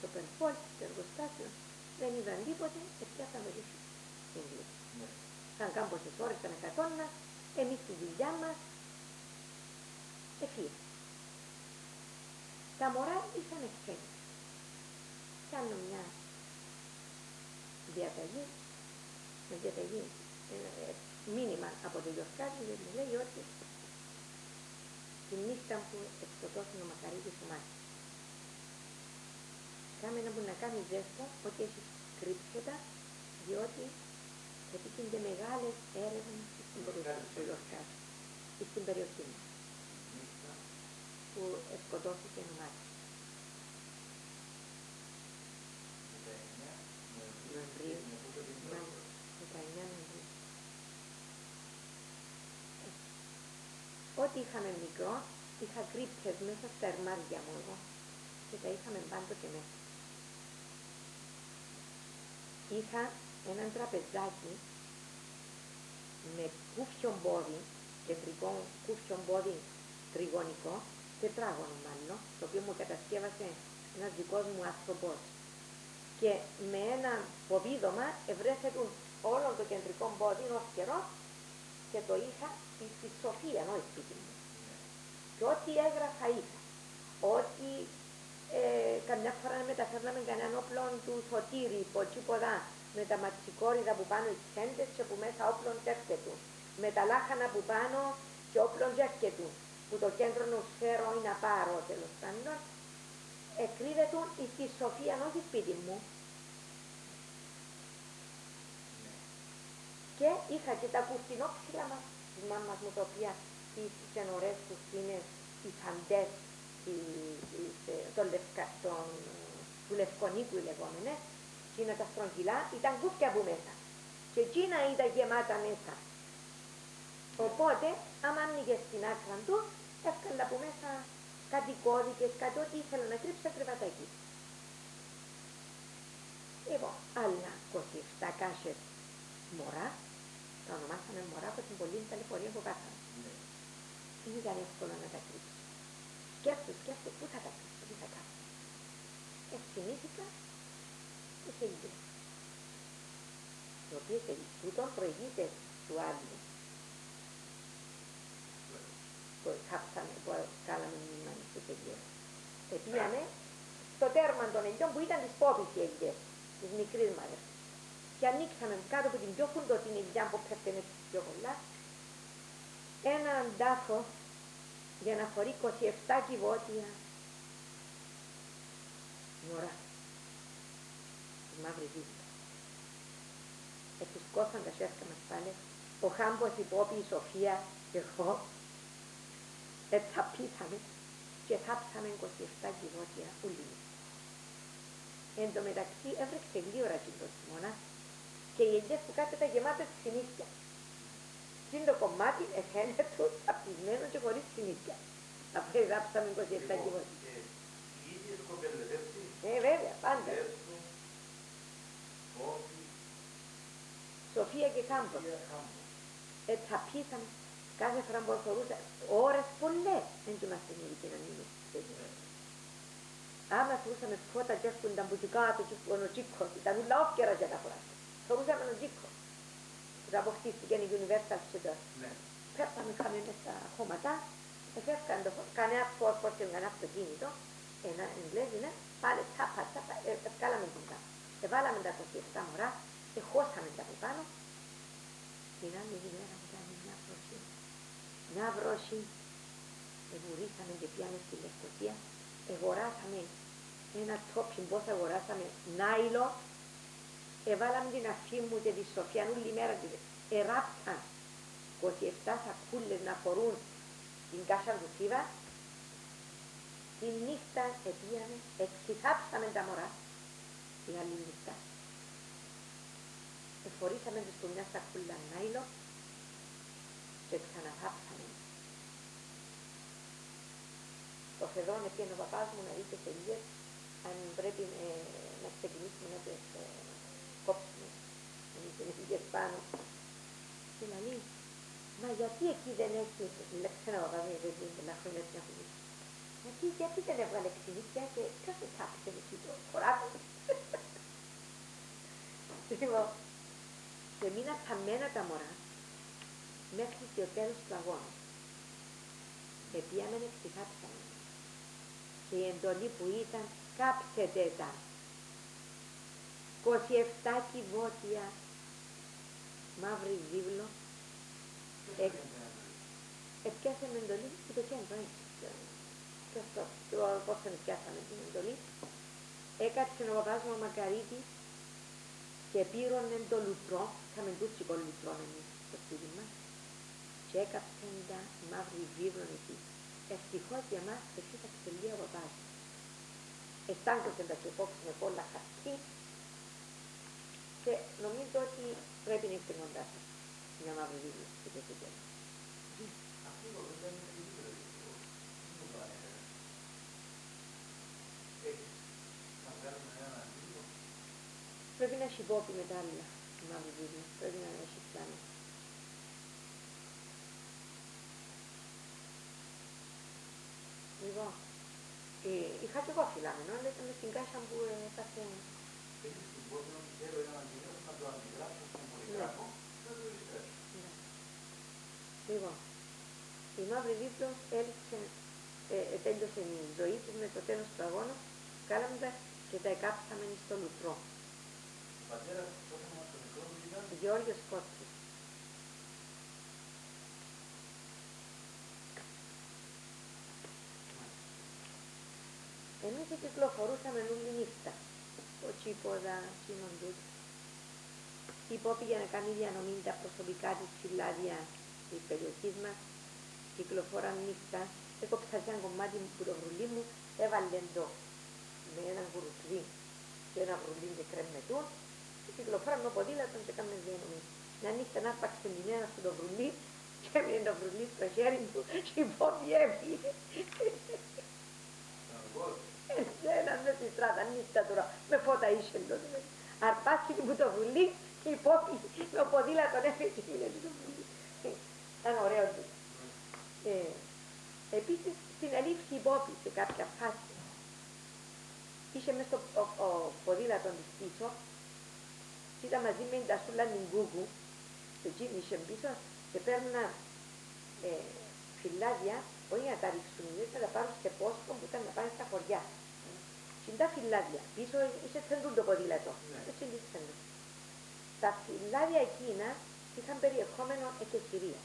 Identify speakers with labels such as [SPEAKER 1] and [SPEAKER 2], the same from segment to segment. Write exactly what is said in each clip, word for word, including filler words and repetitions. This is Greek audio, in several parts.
[SPEAKER 1] Σοπερβόλτ, στο εργοστάσιο, δεν είδαν τίποτε, επιάσαμε τους Ίγγλους. Ναι. Σαν κάμποσες ώρες ήταν εκατόνα, εμείς τη δουλειά μας, εφύγαμε. Τα μωρά ήσαν εχθένοι. Κάνω μια διαταγή, με διαταγή, ε, μήνυμα από το Γιορκάδη, γιατί μου λέει ότι τη νύχτα που εξωτώσουν ο Μακαρίτης ο Μάκης. Κάμε να μπορεί να κάνει ζέστο ότι έχει κρύψετα, διότι επίκυνται μεγάλες έρευνες στην περιοχή του Γιορκάδη, στην περιοχή μας, που σκοτώθηκε ο Μάκης. Νοεμβρίου, δεκαεννιά Νοεμβρίου. Ό,τι είχαμε μικρό, είχα κρύψες μέσα στα ερμάρια μου εγώ και τα είχαμε πάντοτε μέσα. Είχα έναν τραπεζάκι με κούφιο μπόδι, κεντρικό κούφιο μπόδι τριγωνικό, τετράγωνο μάλλον, το οποίο μου κατασκεύασε ένας δικός μου άνθρωπος. Και με ένα ποδίδωμα ευρέθετο όλο το κεντρικό μπόδι ως καιρό και το είχα στη Σοφία, όχι σπίτι μου. Και ό,τι έγραφα είχα. Ό,τι ε, καμιά φορά μεταφέρναμε κανέναν όπλο του Σωτήρη, ποτσίποδα, με τα ματσικόριδα που πάνω οι τσέντες και που μέσα όπλων τέρκετου. Με τα λάχανα που πάνω και όπλων τέρκετου. Που το κέντρο νοσφαίρο είναι να πάρω τέλος πάντων. Εκρύβεται στη Σοφία, όχι σπίτι μου. Και είχα και τα κουρτινόξυλα μας της μάμας μου, τα οποία είχαν ωραίες κουρτίνες, οι φαντές του Λευκονίκου οι λεγόμενες, και είναι τα στρογγυλά, ήταν κούφια από μέσα. Και εκείνα ήταν γεμάτα μέσα. Οπότε, άμα άνοιγες στην άκρα του, έφκαλα από μέσα κάτι κώδικες, κάτι ό,τι ήθελα να κρύψω, έκρυβα τα εκεί. Λοιπόν, άλλα είκοσι επτά κάσες μωρά, τα ονομάσαμε μωρά από την πολλή ταλαιπωρία που πάθαμε. Δεν ήταν εύκολο να τα κρύψω. Σκέφτου, σκέφτου, πού θα τα κρύψω, τι θα κάνω. Ευθυμήθηκα τις ελιές, οι οποίες τούτον προηγείται του άλλου. Που χάψαμε, που κάναμε μνήμα στις ελιές. Επίαμε στο τέρμα των ελιών που ήταν της πόπης οι ελιές, της μικρής μου αδερφής. Και ανοίξαμε κάτω από την πιο φουντωτή ελιά που πέφτανε πιο πολλά, έναν τάφο για να χωρεί είκοσι επτά κυβότια μωρά, τη μαύρη βίβλα. Εφουσκώσαν τα σέρκα μας πάλι, ο Χάμπος, η Πόπη, η Σοφία και εγώ, ετσαπίσαμε και θάψαμε είκοσι επτά κυβότια ούλοι. Εν τω μεταξύ έβρεξε γλύωρα και το χειμώνα και οι ελιές που κάθετα γεμάτες ξυνίσια. Και το κομμάτι εφαίνεται του απισμένο και χωρίς ξυνίσια. Après γράψαμε είκοσι επτά κυβότια.
[SPEAKER 2] Οι ίδιες κοπέλες, έτσι.
[SPEAKER 1] Ε, βέβαια, πάντα. Σοφία και Κάμπος. Έτσι απίσαμε. Κάθε φορά που φορούσα, ώρες πολλές, δεν είμαστε μερικοί να μείνουμε. Άμα φορούσαμε φώτα και έρχονταν που κάτω και ο τσίκος, ήταν ούλα όφκερα για τα φορά. Φορούσαμε τον τσίκο. Που αποκτήθηκε η Universal Center. Πέρσαμε, είχαμε μέσα στα χώματα, εφεύκαν το κανένα φόσφορ και κανένα αυτοκίνητο, ένα εγγλέζι, ναι, πάλι τσάπα, τσάπα, ευκάλαμε την κάτω. Εβάλαμε τα είκοσι επτά μωρά, εχώσαμε τα από πάνω. Την άλλη ημέρα μου κάνει μια βροχή. Μια βροχή. Εγουρήσαμε και πιάμε στη Λευκοσία. Εγοράσαμε ένα τόπι, πώς αγοράσαμε, νάιλο. Εβάλαμε την αφή μου και τη Σοφία όλη μέρα. Εράψαν είκοσι επτά σακούλες να φορούν την κάσα του Σίβα. Τη νύχτα επίαμε, εξηθάψαμε τα μωρά. Την άλλη νύχτα. Εφορήσαμε τους του μια σακούλα νάιλο και ξαναθάψαμε. Το Φεδρόν έπιανε ο παπάς μου να δει τις ελιές, αν πρέπει ε, να ξεκινήσουμε να τις ε, κόψουμε, να μην τις ελιές πάνω. Και λέει, μα γιατί εκεί δεν έχει, λέξε ένα παπά μου, γιατί πολλά χρόνια έτσι να φύγει. Γιατί, γιατί δεν έβγαλε ξυνίκια και ποιος δεν τσάπησε εκεί το χωράτο. Λοιπόν, και μείναν χαμένα τα μωρά μέχρι και ο τέλος του αγώνα. Επίαμενε ξεχάψανε. Και η εντολή που ήταν κάψετε τα. είκοσι επτά κυβότια μαύρη βίβλο. Επιάσαμε εντολή που το κέντρο έτσι. Πώς τον πιάσαμε την εντολή. Έκατσε ο παπάς μου ο Μακαρίτης και πήρωνε το λουτρό, είχαμε τούτσικο λουτρό εμείς στο σπίτι μας και έκαψαν τα μαύρη βίβλον εκεί. Ευτυχώς για μας εφύταξε λίγο ο παπάς. Εστάγκωσε τα και κόψουμε πολλά χαρτί και νομίζω ότι πρέπει να είστε κοντά σας μια μαύρη βίβλο και τέτοια.
[SPEAKER 2] Αυτό το δεν είναι λίγο λίγο. Τι μου πάνε. Έχεις να βγάλουμε ένα λίγο.
[SPEAKER 1] Πρέπει να έχει κόπη με τα άλλα η μαύρη βίβλο. Πρέπει να έχει πλάνο. Λοιπόν, ε, είχα και εγώ φυλάμενο, αλλά ήταν στην κάσα που έπαθε.
[SPEAKER 2] Έχεις την πόδια, θέλω ένα αντιγράφο να το αντιγράψω στον πολυγράφο και να το επιστρέψω.
[SPEAKER 1] Λοιπόν, η μαύρη βίβλος έλειξε, ε, ε, τέλειωσε η ζωή της με το τέλος του αγώνα, κάλαμε τα και τα εκάψαμε στο λουτρό.
[SPEAKER 2] Ο πατέρας τότε μας το μικρό του ήταν
[SPEAKER 1] Γεώργιος Κότσης. Εμείς κυκλοφορούσαμε όλη νύχτα. Ο Τσίποδα, εκείνον τούτο. Η Πόπη για να κάνει διανομή τα προσωπικά της φυλάδια της περιοχής μας. Κυκλοφόραν νύχτα. Έκοψα ένα κομμάτι που το βρουλί μου, έβαλε το με ένα γουρουκλί και ένα βρουλί και κρεμμετούν και κυκλοφόραν με ποδήλατον και έκαμε διανομή. Μια νύχτα να άρπαξε την ένα στο το βρουλί και έμεινε το βρουλί στο χέρι του και η Πόπη έφυγε. Έναν με στη στράτα, νύχτα τώρα, με φώτα είσαι τότε. Αρπάστηκε μου το βουλί και η Πόπη με ο ποδήλατον έφυγε και είναι το βουλί. Ήταν ωραίο του. Ε, επίσης στην ελήψη η Πόπη σε κάποια φάση είχε μες στο ο, ο ποδήλατον της πίσω και ήταν μαζί με την τασούλα την Κούκου και εκείνη είχε πίσω και παίρνουν ε, φυλάδια, όχι να τα ρίξουν, να τα πάρουν σε πόσκο που ήταν να πάνε στα χωριά. Και τα φυλάδια, πίσω είχε τσεντούν το ποδήλατο, έτσι είναι τσεντούν. Τα φυλάδια εκείνα είχαν περιεχόμενο εκεχηρία.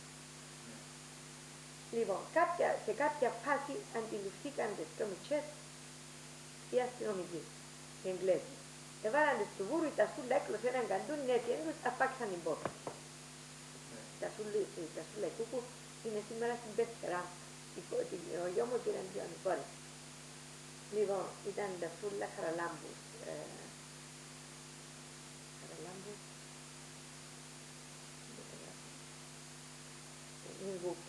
[SPEAKER 1] Λοιπόν, κάποια, σε κάποια φάση αντιληφθήκαν τις κομιτσές οι αστυνομικοί, οι Εγγλέζοι. Εβάλαν τις του βούρου, η τασούλα έκλωσε έναν καντούνι, έτσι τους αρπάξαν την πόρτα. Η τασούλα η Κούκου είναι σήμερα στην Πέτσερα, ο γιο μου πήραν δύο κόρες. Λοιπόν, ήταν η τασούλα Χαραλάμπους. Ε, Χαραλάμπους. Είναι Κούκου.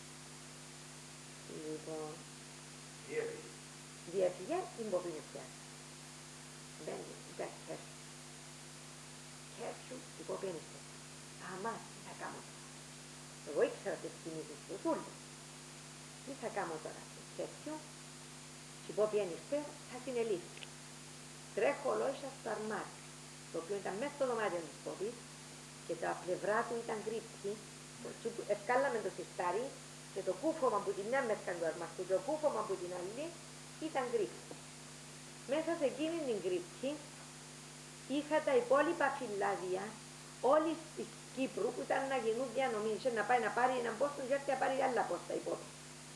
[SPEAKER 1] Λοιπόν,
[SPEAKER 2] διέφυγε.
[SPEAKER 1] διέφυγε, την Ποπίνη πιάσει. Μπαίνει, μπαίνει, χέρσου. Χέρσου, η Ποπίνη πιάσει. Αμά, τι θα κάνω τώρα. Εγώ ήξερα τις κινήσεις του Σούλου. Τι θα κάνω τώρα, χέρσου. Και η Ποπίνη ήρθε, θα συνελήφθη. Τρέχω ολόισα στο αρμάρι, το οποίο ήταν μέσα στο δωμάτιο της Ποπής και τα πλευρά του ήταν κρύψη. Ευκάλαμε το σιστάρι και το κούφωμα που την μια μέσα του αρμαρτού και το κούφωμα που την άλλη ήταν κρύψη. Μέσα σε εκείνη την κρύψη είχα τα υπόλοιπα φυλάδια όλη τη Κύπρου που ήταν να γίνουν διανομή, είχε να πάει να πάρει έναν πόστο και έρθει να πάρει άλλα πόστα υπόλοιπα.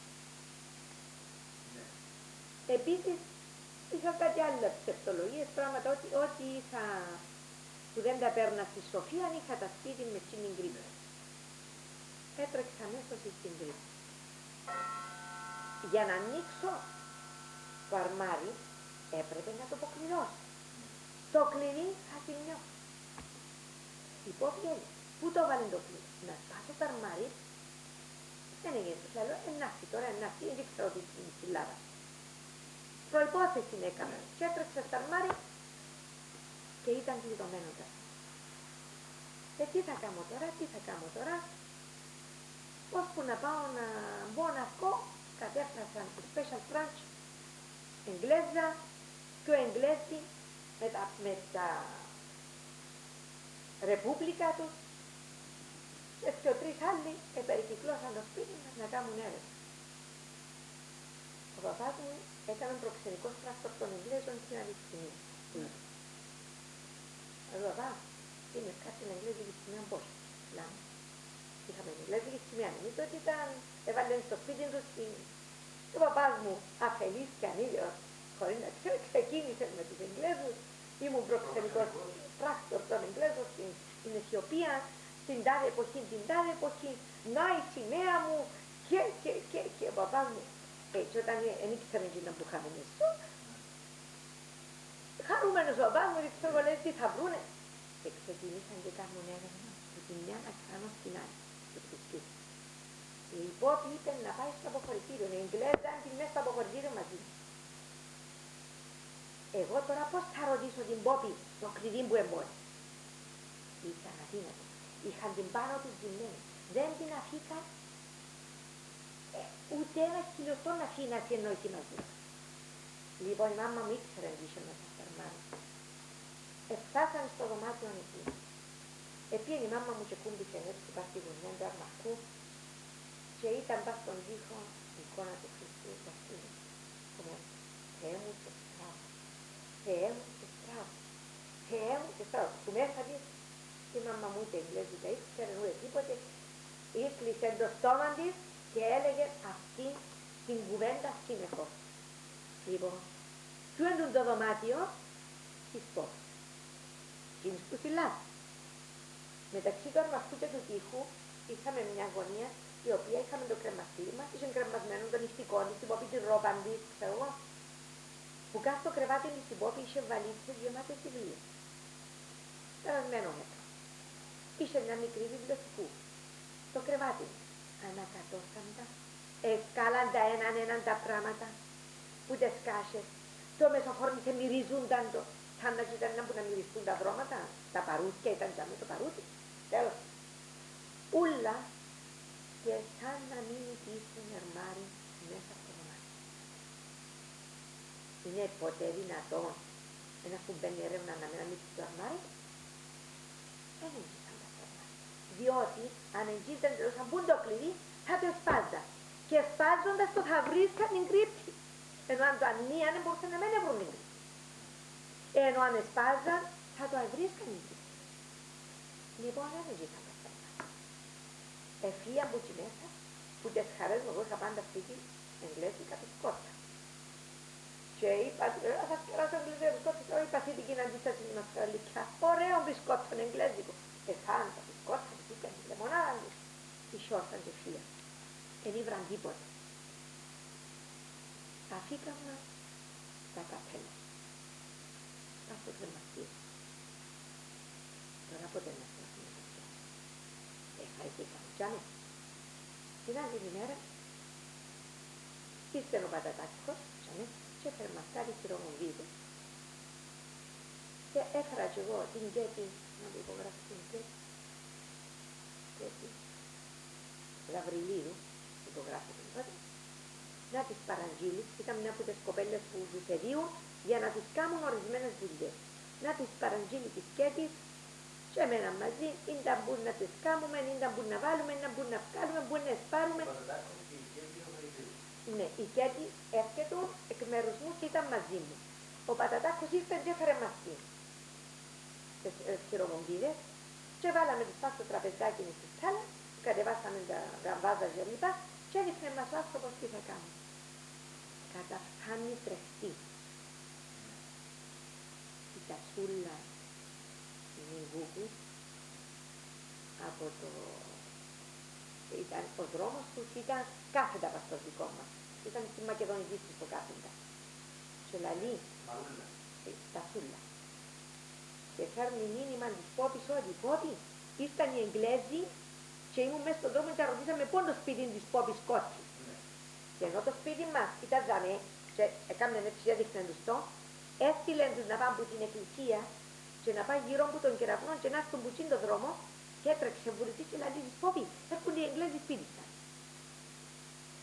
[SPEAKER 1] Ναι. Επίσης είχα κάτι άλλα ψευτολογίες, πράγματα ότι, ότι είχα που δεν τα παίρνα στη Σοφία, είχα τα σπίτι με εκείνη την κρύψη. Έτρεξα μέσα στην κρύψη. Για να ανοίξω το αρμάρι έπρεπε να το αποκλειδώσω. Το κλειδί χασινιό. Η Πόπη έλεγε, πού το βάλει το κλειδί, να σπάσω το αρμάρι. Δεν έγινε, τους λέω, ενάχει τώρα, ενάχει, δεν ξέρω τι είναι η Ελλάδα. Προϋπόθεση έκανα και έτρεξα στο αρμάρι και ήταν κλειδωμένο τα. Ε, τι θα κάνω τώρα, τι θα κάνω τώρα, ώσπου να πάω να μπω να βγω, κατέφρασαν special branch, Εγγλέζα, πιο Εγγλέζοι, με τα, με τα ρεπούμπλικα τους, και δύο τρεις άλλοι επερικυκλώσαν το σπίτι μας να κάνουν έρευνα. Ο παπάς μου έκανε προξενικό σπράκτορ των Εγγλέζων στην Αλυσσινία. Ο παπά, είναι κάτι Εγγλέζικη σημαία πώς, λάμε. Είχαμε Εγγλέζικη σημαία, νομίζω ότι ήταν, έβαλε στο σπίτι του στην... Ο παπάς μου αφελής και ανίδιος, χωρίς να ξέρω, ξεκίνησε με τους Εγγλέζους, ήμουν προξενικός σπράκτορ των Εγγλέζων στην, στην Αιθιοπία, στην τάδε εποχή, την τάδε εποχή, να η σημαία μου και, και, και, και ο παπάς μου, έτσι όταν δεν ήξερε εκείνα που είχαμε μισό, χαρούμενος ο παπάς μου, δεν ξέρω λέει τι θα βρούνε. Και ξεκινήσαν και κάνουν έρευνα από τη μια ακτράνο στην άλλη, στο σπίτι. Η Πόπη είπε να πάει στο αποχωρητήριο, οι Εγγλέζοι αν την μέσα στο αποχωρητήριο μαζί. Εγώ τώρα πώς θα ρωτήσω την Πόπη το κλειδί που εμπόρει. Ήταν αδύνατο. Είχαν την πάνω τους ζημμένη. Δεν την αφήκαν ε, ούτε ένα χιλιοστό να αφήνει να συνεννοηθεί μαζί του. Λοιπόν η μάμα μου ήξερε να είχε μέσα στα αρμάρια. Εφτάσανε στο δωμάτιο εκεί. Επήγαινε η μάμα μου και κούμπησε έτσι πας στη γωνιά του αρμακού και ήταν πας στον τοίχο η εικόνα του Χριστού βασίλη. Θεέ μου και στράβο, Θεέ μου και στράβο, Θεέ μου και στράβο. Του μέσα της η μάμα μου ούτε Εγγλέζικα ήξερε ούτε τίποτε, έκλεισε το στόμα της και έλεγε αυτή την κουβέντα συνεχώς. Λοιπόν, ποιο είναι το δωμάτιο της Πόπης. Εκείνης που φυλάσει. Μεταξύ του αρμαστού και του τοίχου είχαμε μια γωνία η οποία είχαμε το κρεμαστήρι μας, είχε κρεμασμένο το νηστικό της, την Πόπη, την ρόπα της, ξέρω εγώ. Που κάτω το κρεβάτι της την Πόπη είχε βαλίτσες γεμάτες βιβλία. Περασμένο μέτρο. Είχε μια μικρή βιβλιοθηκού. Το κρεβάτι της. Ανακατώσαν τα, εσκάλαν τα έναν έναν τα πράγματα που τες κάσες. Το μεσοφόρνησε μυρίζονταν το. Σαν να ήταν να που να μυριστούν τα δρόματα, τα παρούθια ήταν για με το παρούθι. Τέλος. Ούλα και σαν να μην υπήρχε αρμάρι μέσα στο δωμάτιο. Είναι ποτέ δυνατόν ένας που μπαίνει έρευνα να μην ανοίξει το αρμάρι. Δεν εγγύησαν τα αρμάρι. Διότι αν εγγύησαν το σαν πούν το κλειδί θα το σπάζαν. Και σπάζοντας το θα βρίσκαν την κρύπτη. Ενώ αν το ανοίανε μπορούσαν να μην βρουν την κρύπτη. Ενώ αν εσπάζαν θα το βρίσκαν την κρύπτη. Λοιπόν δεν εγγύησαν τα αρμάρι. Εφία από εκεί μέσα που τις χαρές μου εγώ είχα πάντα σπίτι Εγγλέζικα τη σκότα. Και είπα, θα σκεράσω Εγγλέζικα μπισκότο, τώρα είπα θετική αντίσταση στην Αυστραλικά. Ωραίο μπισκότο Εγγλέζικο. Εφάν τα μπισκότα, τους είπαν τη λεμονάδα τους. Η σόρταν και φία. Εν ήβραν τίποτε. Αφήκαμε τα καπέλα. Πας στο κρεμαστήρι. Τώρα πότε να στρέφουμε το πια. Εφαηθήκαμε κι άνε. Την άλλη ημέρα ήρθε ο Πατατάκος και έφερε μαστάρι χειρομοβίδου και έφερα κι εγώ την Κέτη, να το υπογράψω την Κέτη, Κέτη Γαβριλίδου, υπογράφω την πρώτη, να τις παραγγείλει, ήταν μια από τις κοπέλες που τους εδίουν για να τις κάνουν ορισμένες δουλειές. Να τις παραγγείλει της Κέτης και εμένα μαζί, είναι τα μπουν να τις κάνουμε, είναι τα μπουν να βάλουμε, είναι τα μπουν να βγάλουμε, μπουν να σπάρουμε. Ναι, η Κέτη έρχεται εκ μέρους μου και ήταν μαζί μου. Ο Πατατάκος ήρθε και έφερε μαζί τις χειρομομπίδες και βάλαμε τις πάνω στο τραπεζάκι στη σάλα, κατεβάσαμε τα γαμβάζα και λοιπά και έδειχνε μας ο άνθρωπος τι θα κάνει. Καταφθάνει τρεχτή. Η τασούλα Νιγούκου από το... Ήταν, ο δρόμος τους ήταν κάθετα πας στο δικό μας. Ήταν στη Μακεδονική στο κάθετα. Και λαλεί, τασούλα. Και φέρνει μήνυμα της Πόπης ότι Πόπη, ήρθαν οι Εγγλέζοι και ήμουν μέσα στον δρόμο και ρωτήσαμε πού το σπίτι της Πόπης κότσι. Mm. Και ενώ το σπίτι μας ήταν ζαμέ και έκαναν έτσι και έδειχναν τους το, έστειλαν τους να πάνε από την εκκλησία και να πάει γύρω από τον κεραυνό και να έρθουν που το δρόμο και έτρεξε βουλευτής και λέει της Πόπη, έρχονται οι Εγγλέζοι σπίτι σας.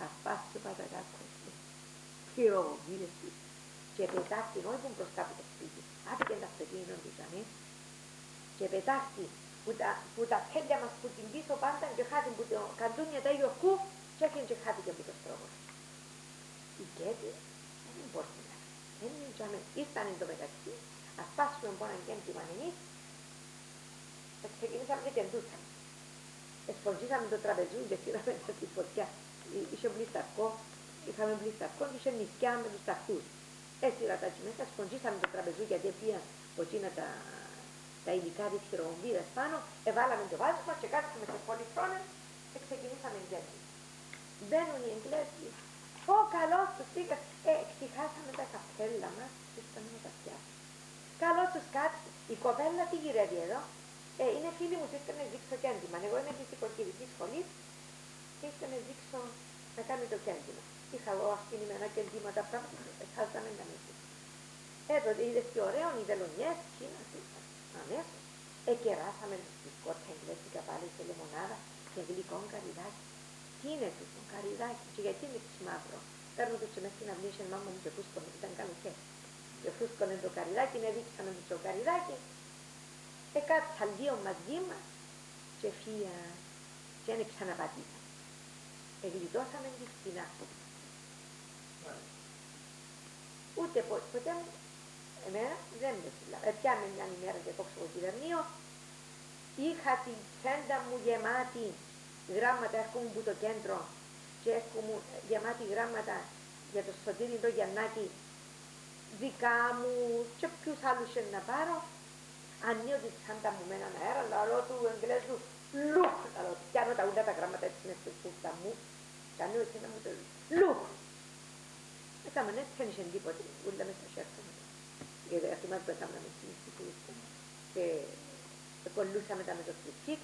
[SPEAKER 1] ασπάσει ο πατατάκος, πυροβολίδες του και πετάχτη όχι που μπροστά από το σπίτι, άφηκε τα αυτοκίνητο του τζαμί και πετάχτη που τα, που τα πέλια μας που την πίσω πάντα και χάθηκε που το καντούνια τα Ιωκού και έρχεται και χάθηκε από το στρόβο. Η Κέτη δεν μπορεί να είναι τζαμί. Ήρθαν εν τω μεταξύ, ασπάσουμε πόναν και έντυπαν εμείς, ξεκινήσαμε και κεντούσαμε. Εσφοντζήσαμε το τραπεζούν και στείλαμε τα στη φωτιά. Είχε μπλισταρκό, είχαμε μπλισταρκό και είχε νησκιά με τους ταχτούς. Έστειρα τα έτσι μέσα, σφοντζήσαμε το τραπεζού γιατί πήγαν από εκείνα τα, τα υλικά της χειροβομβίδας πάνω, εβάλαμε το βάζισμα και κάτσαμε σε πολυθρόνες και ξεκινήσαμε γέννη. Μπαίνουν οι Εγγλέζοι, «Ω, καλώς τους πήγα». Ε, ξεχάσαμε τα καπέλα μας και ήρθαμε να τα πιάσουμε. «Καλώς τους κάτσετε». Η κοπέλα τι γυρεύει εδώ. Ε, είναι φίλοι μου και ήρθε να δείξω κέντημα. Εγώ είμαι φυσικοκυρική σχολή και ήρθε να δείξω να κάνει το κέντημα. Είχα εγώ αφήνημενα κεντήματα πράγματα, εσάζαμε κανείς. Ε, τότε είδες τι ωραίο, οι βελονιές, Κίνα, αμέσως. Εκεράσαμε τους μπισκότια εγγλέζικα πάλι σε λεμονάδα και γλυκό καρυδάκι. Τι είναι τούτο, καρυδάκι, και γιατί είναι μαύρο. Παίρνω το μες στην αυλή, είχε μάμα μου και φούσκωνε, ήταν καλοκαίρι. Και φούσκωνε το καρυδάκι, να δείξαμε το καρυδάκι. Εκάτσα λίγο μαζί μας και φύγα και δεν ξαναπατήσαμε. Εγλιτώσαμε τη φτηνά. Ούτε ποτέ, ποτέ μου, εμένα δεν με συλλάβει. Επιάμε μια ημέρα και κόψω το κυβερνείο. Είχα την τσέντα μου γεμάτη γράμματα, έρχομαι από το κέντρο και έρχομαι γεμάτη γράμματα για το Σωτήρι το Γιαννάκη, δικά μου και ποιους άλλους να πάρω. Ανοίγω τη τσάντα μου με έναν αέρα, λαλό του Εγγλέζου, λουκ, λαλό του, πιάνω τα ούλα τα γράμματα έτσι μες στη φούφτα μου και ανοίγω τη τσάντα μου το λουκ. Έκαμε έτσι, δεν είχε τίποτε, ούλα μέσα σέρκα μου. Γιατί θυμάσαι που έκαμε με συνιστικούς και κολλούσαμε τα με το τριφίκ.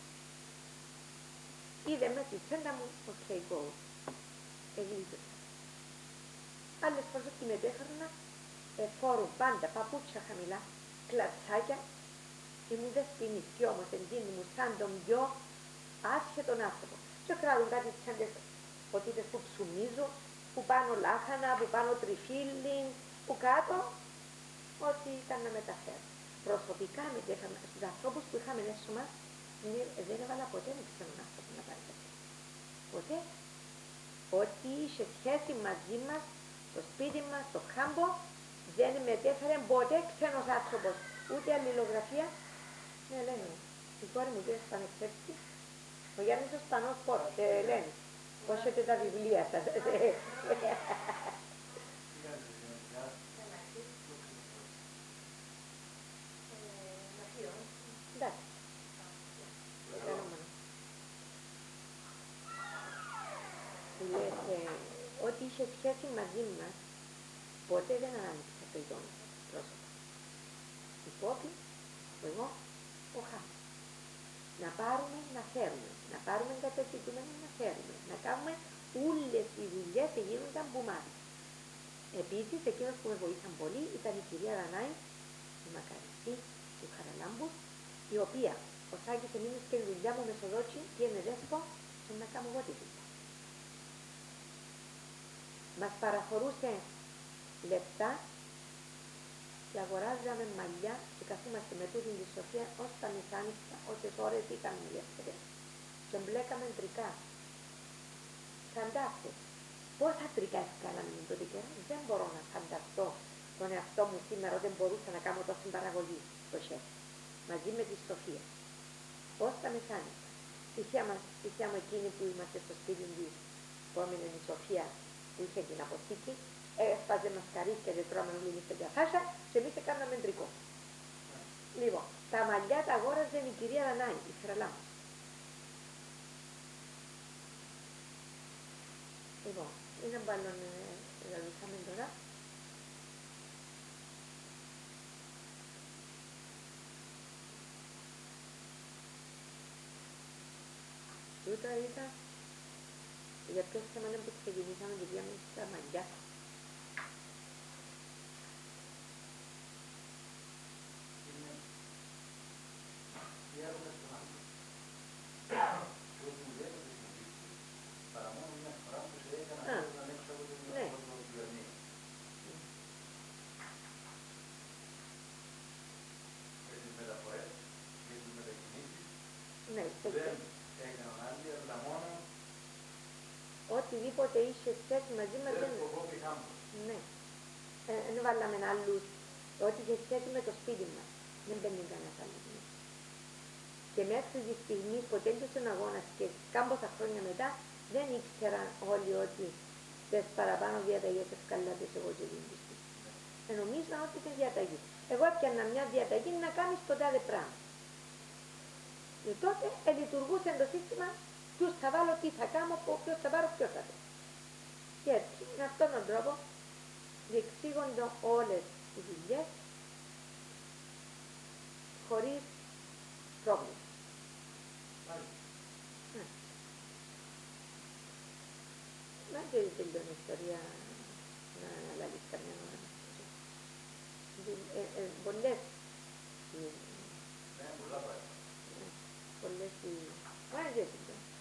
[SPEAKER 1] Είδε μέσα τη τσάντα μου, οκ, go, εγλίτωσα. Άλλες φορές ότι μετέφερνα, φόρουν πάντα παπούτσια χαμηλά, κλατσάκια. Ήμουν δεσποινιστή όμως εντύνει μου σαν τον πιο άσχετον άνθρωπο. Και κράτουν κάτι τσέντες ποτίτες που ψουμίζουν, που πάνω λάχανα, που πάνω τριφύλι, που κάτω, ό,τι ήταν να μεταφέρω. Προσωπικά μετέφερα στους ανθρώπους που είχαμε έσω μας, δεν έβαλα ποτέ με ξένον άνθρωπο να πάρει κάτι. Ποτέ. Ό,τι είχε σχέση μαζί μας, στο σπίτι μας, στο κάμπο, δεν μετέφερε ποτέ ξένος άνθρωπος. Ούτε αλληλογραφία. Ναι, λένε. Η κόρη μου πήγε στον εξέρτη. Ο Γιάννης ο Σπανός πώς, ε, λένε. Πώς έχετε τα βιβλία σας. Εντάξει. Ό,τι είχε σχέση μαζί μας, ποτέ δεν ανάμειξε το ειδόν πρόσωπο. Η Πόπη, εγώ, ο Χάμος. Να πάρουμε, να φέρουμε, να πάρουμε κατοικητούμενα, να φέρουμε, να κάνουμε όλες οι δουλειές που γίνονταν που μάθαμε. Επίσης, εκείνος που με βοήθαν πολύ ήταν η κυρία Ρανάη, η μακαριστή του Χαραλάμπου, η οποία, ο Σάκης εμείνες και η δουλειά μου μεσοδότσι, πήγαινε δέσπο και να κάνω εγώ τη δουλειά. Μας παραχωρούσε λεφτά και αγοράζαμε μαλλιά και καθόμαστε με τούτη τη Σοφία ως τα μεσάνυχτα, όσες ώρες είχαμε ελεύθερες και μπλέκαμε τρικά. Φαντάστε, πόσα τρικά έφκαναμε με τότε καιρό, δεν μπορώ να φανταστώ τον εαυτό μου σήμερα όταν μπορούσα να κάνω τόση παραγωγή στο σεφ, μαζί με τη Σοφία. Ως τα μεσάνυχτα. Η θεία, μας, η θεία μου εκείνη που είμαστε στο σπίτι της, που έμεινε η Σοφία, που είχε την αποθήκη, έσπαζε μασκαρίσκια και τρώμε όλοι εμείς τέτοια φάσα και εμείς έκαναμε τρικό. Λοιπόν, τα μαλλιά τα αγόραζε η κυρία Ρανάη, η Χαραλάμπους. Λοιπόν, είναι μπαλόν, γαλουσάμε τώρα. Τούτα ήταν για ποιο θέμα που ξεκινήσαμε και πήγαμε στα μαλλιά. Α, οτιδήποτε είχε σχέση μαζί μας δεν... Ναι. Δεν ε, βάλαμε άλλους, ό,τι είχε σχέση με το σπίτι μας. Δεν μπαίνει κανένας άλλος. Και μέχρι τη στιγμή που τέλειωσε ο αγώνας και κάμποσα χρόνια μετά, δεν ήξεραν όλοι ότι τις παραπάνω διαταγές ευκαλάτες εγώ και δίνεις. Ε, νομίζαν ότι είναι διαταγή. Εγώ έπιανα μια διαταγή να κάνεις το τάδε πράγμα. Και τότε ε, λειτουργούσε το σύστημα ποιος θα βάλω, τι θα κάνω, ποιος θα πάρω, ποιος θα το. Και έτσι, με αυτόν τον τρόπο, διεξήγονται όλες οι δουλειές χωρίς πρόβλημα. Ναι. Δεν ξέρεις τελειώνει η ιστορία να αλλαγείς καμιά ώρα. Ε, ε, πολλές οι... Ναι, πολλά πράγματα. Πολλές οι... Μα δεν ξέρεις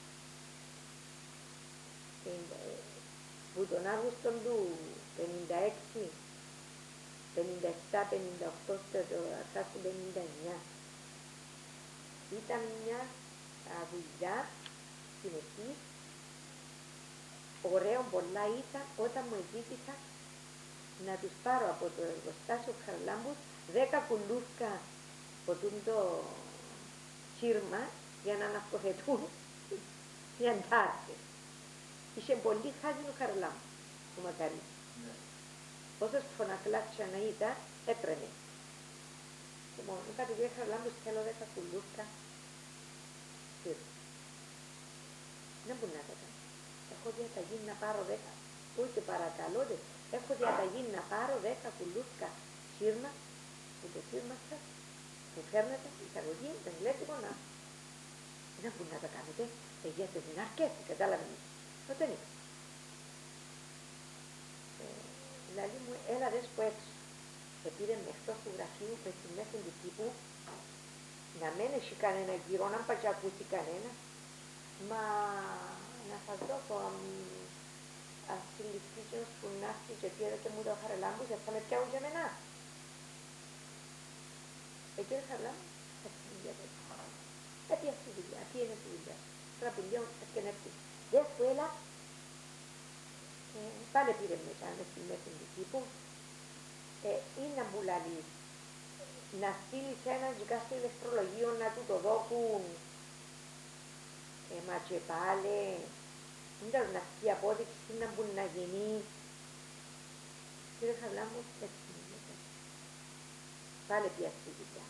[SPEAKER 1] που τον Αύγουστο του πενήντα έξι, πενήντα επτά, πενήντα οκτώ, αρχάς του πενήντα εννιά ήταν μια δουλειά συνεχής, ωραίο πολλά ήταν όταν μου ζήτησα να τους πάρω από το εργοστάσιο Χαραλάμπους δέκα κουλούφκα από το σύρμα για να αναφτοθετούν οι αντάρτες. Είχε πολύ χάζι ο Χαραλάμπους, ο Μακαρίτης. Ναι. Όσες φωνακλάτσια να ήταν, έτρεμε. Λοιπόν, είπα του κύριε Χαραλάμπους, θέλω δέκα κουλούφκα σύρμα. Δεν μπορεί να τα κάνει. Έχω διαταγή να πάρω δέκα, ούτε παρακαλώ, δε. Έχω διαταγή να πάρω δέκα κουλούφκα σύρμα, που το σύρμα σας, που φέρνετε, εισαγωγή, εγγλέτικο, να. Δεν μπορεί να τα κάνετε, εγγέστε την αρκέτη, κατάλαβε. Δεν είπα. Ε, δηλαδή μου, έλα δες που έξω. Και πήρε με εκτός του γραφείου, με στη μέση του τύπου, να μην έχει κανένα γύρω, να πάει και ακούσει κανένα, μα να σας δώσω ασυλληφθήκες που να έρθει και πήρε και μου το Χαραλάμπους, θα με πιάουν και εμένα. Ε, κύριε Χαραλάμπους, έτσι είναι διαδέτη. Έτσι αυτή η δουλειά, αυτή είναι η δουλειά. Τώρα που λέω, έτσι είναι έτσι. Δες που έλα, ε, πάλι πήρε μετά με στη μέση του τύπου, ε, ή να μπουλαλείς, να στείλεις έναν ζυγά στο ηλεκτρολογείο να του το δώκουν, ε, μα και πάλι, δεν ήταν να αυτή η απόδειξη να μπορεί να γίνει. Κύριε Χαραλάμπους, έτσι είναι. Πάλι πιάσει τη δουλειά.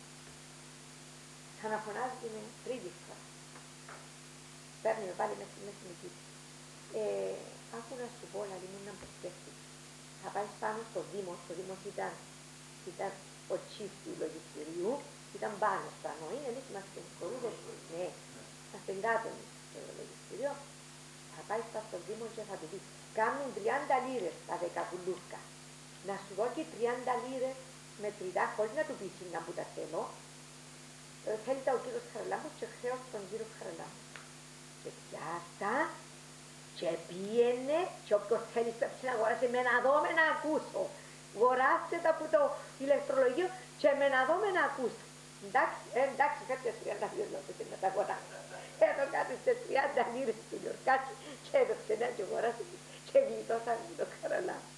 [SPEAKER 1] Ξαναφωνάζει με τρίτη φορά. Παίρνει με πάλι μέσα στη μέση μου κοίτα. Ε, άκου να σου πω, δηλαδή μου να προσκέφτεις. Θα πάει πάνω στο Δήμο, στο Δήμος ήταν, ήταν ο τσίφ του λογιστηρίου, ήταν πάνω στο ανώ, είναι εμείς είμαστε χωρούδες, ναι, είμαστε κάτω στο λογιστήριο. Θα πάει στο Δήμο και θα του πει, κάνουν τριάντα λίρες τα δέκα κουλούφκα. Να σου δω και τριάντα λίρες μετρητά, χωρίς να του πεις να που τα θέλω. Ε, θέλει τα ο κύριος Χαραλάμπους και χρέος τον κύριο Χαραλάμπους. Και πιάστα και πήγαινε και όποιος θέλει πρέπει να αγοράσει με να δω με να ακούσω. Αγοράστε τα από το ηλεκτρολογείο και με να δω με να ακούσω. Εντάξει, ε, εντάξει, κάποιες τριάντα λίρες να να τα αγοράσει. Εδώ κάτι σε τριάντα λίρες του Γιορκάκη και έδωσε να και αγοράσει και γλιτώσαν το Χαραλάμπους.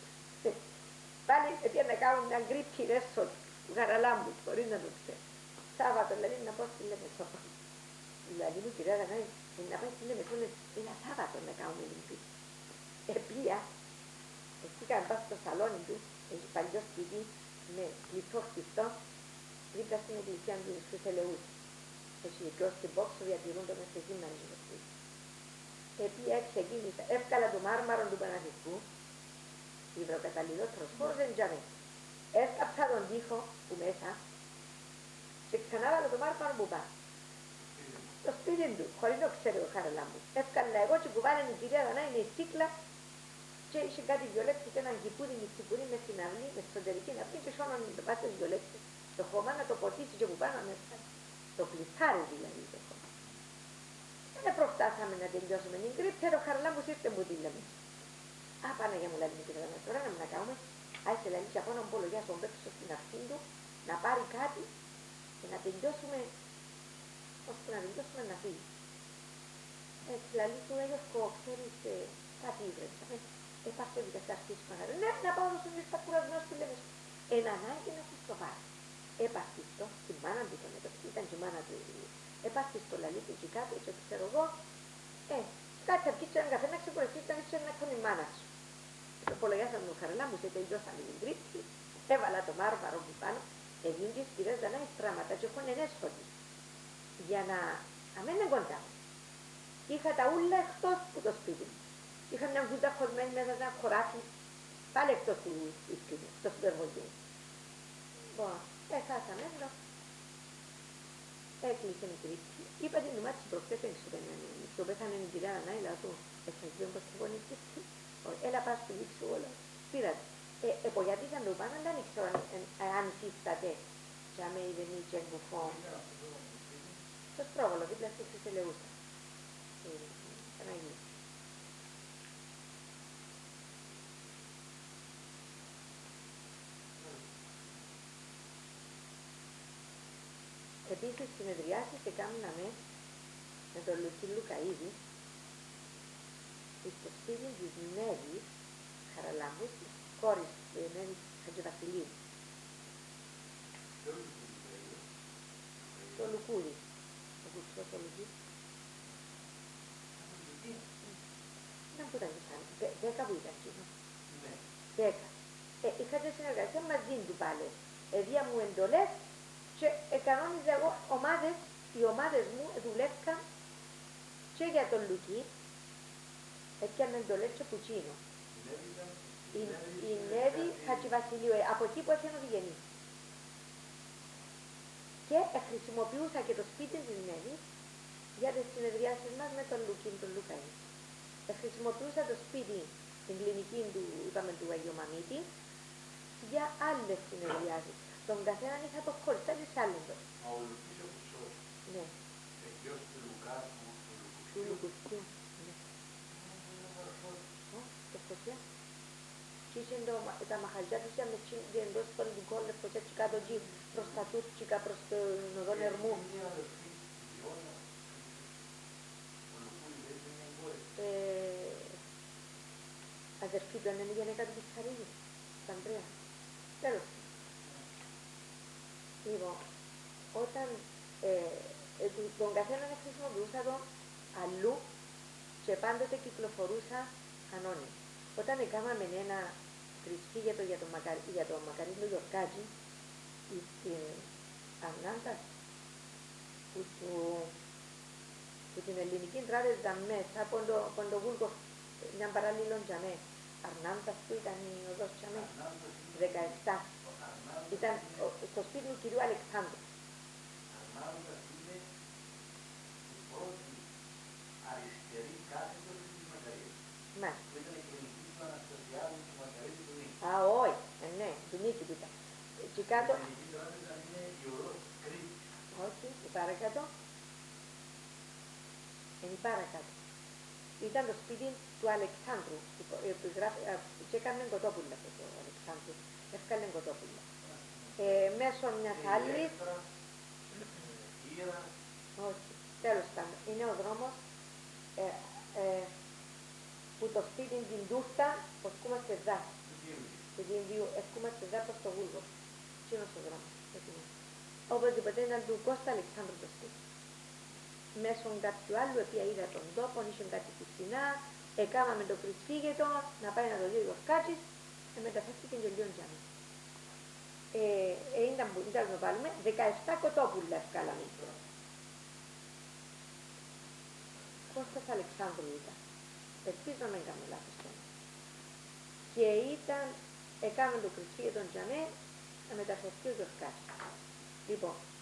[SPEAKER 1] Πάλι έπια να κάνουν μια γκρίπτη ρέσο του Χαραλάμπους, χωρίς να το ξέρει. Σάββατο, δηλαδή να πω στη Λεμεσό. Δηλαδή μου κυρία Δανάη, να πάει στη Λεμεσό, ένα Σάββατο να κάνουμε λυμπή. Επία, πήγαν πάνω στο σαλόνι του, έχει παλιό σπίτι, με κλειστό χτιστό, δίπλα στην εκκλησία του Ιησούς Ελεούς. Έχει και ως την πόξο διατηρούνται μέσα σε σήμερα στο σπίτι. Επία ξεκίνησα, εύκαλα το μάρμαρο του Παναθηνικού, υδροκαταλληλότερος χώρος δεν τζαμε. Έσκαψα τον τοίχο που μέσα και ξανάβαλα το μάρμαρο που πάνω. Το σπίτι του, χωρίς να ξέρει ο Χαραλάμπους. Εύκαλα εγώ και κουβάλεν η κυρία Δανάη με σύκλα και είχε κάτι βιολέξεις, έναν κυπούδι με τσιπουρί με στην αυλή, με εσωτερική αυλή και σώναν το πάτες βιολέξεις. Το χώμα να το ποτίσει και που πάνω μέσα. Το κλειστάρι δηλαδή το χώμα. Δεν προφτάσαμε να τελειώσουμε την κρύψη, ο Χαραλάμπους ήρθε μου τη λέμε. Α, Παναγιά μου λέει και θα τώρα να μην να κάνουμε, άισε λέει και από έναν μπολογιά στον παίξο στην αρχή του, να πάρει κάτι και να τελειώσουμε, ώστε να τελειώσουμε να φύγει. Έτσι, δηλαδή του Γιώργο, ξέρεις, ε, κάτι ήβρεψαμε. Ε, πας το είδες, θα αρχίσει μαγαζί. Ναι, να πάω να σου μιλήσει τα κουρασμένα στη λέμε. Εν ανάγκη να σας το πάρει. Έπαθει το, τη μάνα του τον έπαθει, ήταν και η μάνα του. Έπαθει το λαλί του και κάτω, και ξέρω εγώ. Ε, κάτι θα βγεις έναν καφέ να ξεκουραστείς, να βγεις έναν καφέ η μάνα σου. Το υπολογιάσαμε μου χαρελά μου, σε τελειώσαμε την Τρίτη. Έβαλα το μάρμαρο μου πάνω. Έγινε και στη ρέζα να στράματα και έχουν ενέσχοτη. Για να αμένε κοντά. Είχα τα ούλα εκτός από το σπίτι μου. Είχα μια βούτα χωσμένη μέσα σε ένα χωράφι, πάλι εκτός του σπίτι μου, εκτός του εργογείου. Λοιπόν, έχασαμε εδώ. Έκλεισε η Τρίτη. Είπα την ομάδα της προχτές εξωπένανε. Το πέθανε η κυρία Ανάηλα του. Εξαγγείλουν πως τυχόν η Τρίτη. Έλα πας του δείξου όλα. Πήρατε. Ε, επογιατήσαν το πάνω, δεν ήξερα αν σύσταται. Και άμα είδε μη και εγκουφό. Στο Στρόβολο, δίπλα στη Χρυσελεούσα. Παναγία. Επίσης συνεδριάσεις έκαναμε με τον Λουκί Λουκαΐδη στο σπίτι της Νέβης Χαραλάμπου, της κόρης του Νέβης Χατζηβασιλείου. Το Λουκούδη. Ο κουτσός ο Λουκής. Να που ήταν και σαν, δέκα που ήταν κοινό. Δέκα. Ε, είχατε συνεργασία μαζί του πάλι. Εδία μου εντολές και κανόνιζα εγώ ομάδες, οι ομάδες μου δουλεύκαν και για τον Λουκί, έπιανε εντολές και πουτσίνο. Η, η Νέβη Χατζηβασιλείου, ε, από εκεί που έφτιανε ο Διγενής. Και ε, χρησιμοποιούσα και το σπίτι της Νέβης για τις συνεδριάσεις μας με τον Λουκί, τον Λουκαή. Ε, χρησιμοποιούσα το σπίτι, την κλινική του, είπαμε, του Αγίου Μαμίτη, για άλλες συνεδριάσεις. Τον καθέναν είχα το χωριστά και σε άλλον.
[SPEAKER 2] Ο Λουκής ο Κουτσός.
[SPEAKER 1] Ναι.
[SPEAKER 2] Εγγυός του Λουκά,
[SPEAKER 1] του Λουκουτσιού. Ναι. Το φωτιά. Και είχε τα μαχαζιά τους για με εντός των Λουκών, λευκοσιά και κάτω εκεί προς τα Τούρκικα, προς τον οδόν Ερμού. Αδερφή του είναι η γενέκα του Πιτσαρίδη, του Ανδρέα. Τέλος. Λοιπόν, όταν ε, ε, τον καθέναν χρησιμοποιούσα τον αλλού και πάντοτε κυκλοφορούσα ανώνυμη. Όταν έκαναμε ένα κρυσφύγετο για τον μακαρί, για το Μακαρίτο Γιορκάτζη, στην Αρνάντα, που, του, που την ελληνική τράπεζα μέσα από το, το Βούλγο, μια παράλληλο τζαμέ. Αρνάντας που ήταν η οδός τζαμέ, δεκαεπτά. Ήταν στο σπίτι του κυρίου Αλεξάνδρου.
[SPEAKER 2] Αρνάντας είναι η πρώτη αριστερή κάθετος της Μακαρίτου.
[SPEAKER 1] Μάλιστα.
[SPEAKER 2] Που ήταν η κλινική του Αναστασιάδου του Μακαρίτου του Νίκη.
[SPEAKER 1] Α, όχι, ε, ναι, του Νίκη που ήταν. Και κάτω...
[SPEAKER 2] Η κλινική τράπεζα είναι η οδός Κρήτη.
[SPEAKER 1] Όχι, η παρακάτω. Είναι η παρακάτω. Ήταν το σπίτι του Αλεξάνδρου, και έκανε κοτόπουλα αυτό το Αλεξάνδρου, έφκανε κοτόπουλα. Ε, μέσω μιας άλλης, όχι, τέλος πάντων, είναι ο δρόμος ε, ε, που το σπίτι την τούρτα, πως κούμαστε δά, του Δινδίου, ευκούμαστε δά προς το Βούλγο, εκείνος ο δρόμος, οπωσδήποτε ήταν του Κώστα Αλεξάνδρου το σπίτι. Μέσω κάποιου άλλου, επειδή είδα τον τόπο, είχε κάτι πισινά, έκαναμε το κρυσφύγετο, να πάει να το δει ο Γιορκάτζης, και μεταφέρθηκε και λίγο τζάμι. Ε, ε, ήταν που ήταν να βάλουμε, δεκαεπτά κοτόπουλα ευκάλαμε. Κώστας Αλεξάνδρου ήταν. Ελπίζω να μην κάνω λάθος τώρα. Και ήταν, έκαναμε το κρυσφύγετο τζαμί, να μεταφερθεί ο Γιορκάτζης. Λοιπόν,